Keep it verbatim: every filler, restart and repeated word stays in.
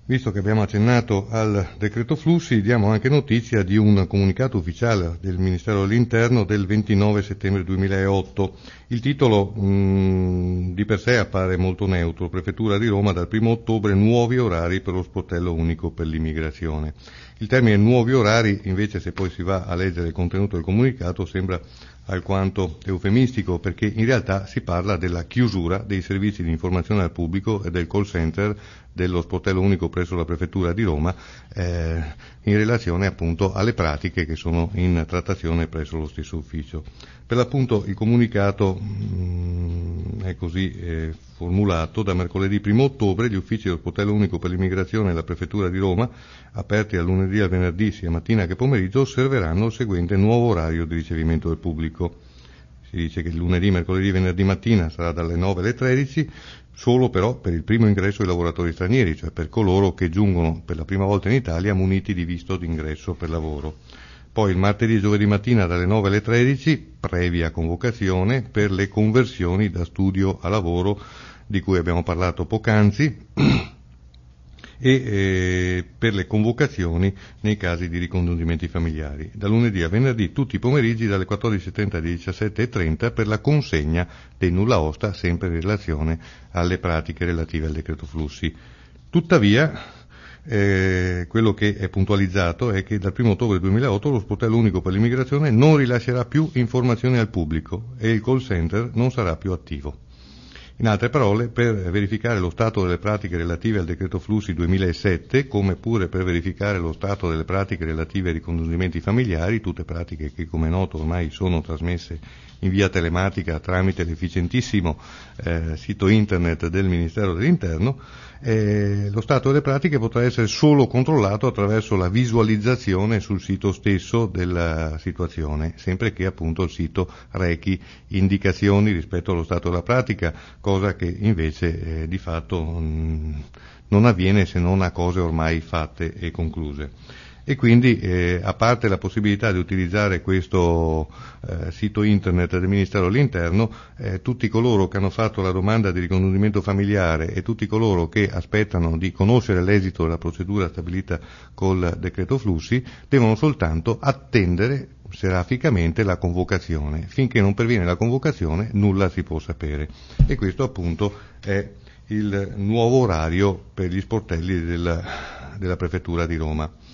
Visto che abbiamo accennato al decreto flussi, diamo anche notizia di un comunicato ufficiale del Ministero dell'Interno del ventinove settembre duemilaotto. Il titolo mh, di per sé appare molto neutro: Prefettura di Roma dal primo ottobre nuovi orari per lo sportello unico per l'immigrazione. Il termine nuovi orari, invece, se poi si va a leggere il contenuto del comunicato, sembra alquanto eufemistico, perché in realtà si parla della chiusura dei servizi di informazione al pubblico e del call center dello sportello unico presso la Prefettura di Roma eh, in relazione appunto alle pratiche che sono in trattazione presso lo stesso ufficio. Per l'appunto il comunicato mh, è così eh, formulato: da mercoledì primo ottobre gli uffici dello sportello unico per l'immigrazione della Prefettura di Roma, aperti dal lunedì al venerdì sia mattina che pomeriggio, osserveranno il seguente nuovo orario di ricevimento del pubblico. Si dice che il lunedì, mercoledì e venerdì mattina sarà dalle nove alle tredici, solo però per il primo ingresso dei lavoratori stranieri, cioè per coloro che giungono per la prima volta in Italia muniti di visto d'ingresso per lavoro. Poi il martedì e giovedì mattina dalle nove alle tredici, previa convocazione, per le conversioni da studio a lavoro di cui abbiamo parlato poc'anzi e eh, per le convocazioni nei casi di ricongiungimenti familiari. Da lunedì a venerdì tutti i pomeriggi dalle quattordici e trenta alle diciassette e trenta per la consegna dei nulla osta, sempre in relazione alle pratiche relative al decreto flussi. Tuttavia, eh, quello che è puntualizzato è che dal primo ottobre duemilaotto lo sportello unico per l'immigrazione non rilascerà più informazioni al pubblico e il call center non sarà più attivo. In altre parole, per verificare lo stato delle pratiche relative al decreto flussi duemilasette, come pure per verificare lo stato delle pratiche relative ai ricongiungimenti familiari, tutte pratiche che, come è noto, ormai sono trasmesse in via telematica tramite l'efficientissimo eh, sito internet del Ministero dell'Interno, eh, lo stato delle pratiche potrà essere solo controllato attraverso la visualizzazione sul sito stesso della situazione, sempre che appunto il sito rechi indicazioni rispetto allo stato della pratica, cosa che invece eh, di fatto mh, non avviene se non a cose ormai fatte e concluse. E quindi, eh, a parte la possibilità di utilizzare questo eh, sito internet del Ministero dell'Interno, eh, tutti coloro che hanno fatto la domanda di ricongiungimento familiare e tutti coloro che aspettano di conoscere l'esito della procedura stabilita col decreto flussi devono soltanto attendere seraficamente la convocazione. Finché non perviene la convocazione nulla si può sapere, e questo appunto è il nuovo orario per gli sportelli della, della Prefettura di Roma.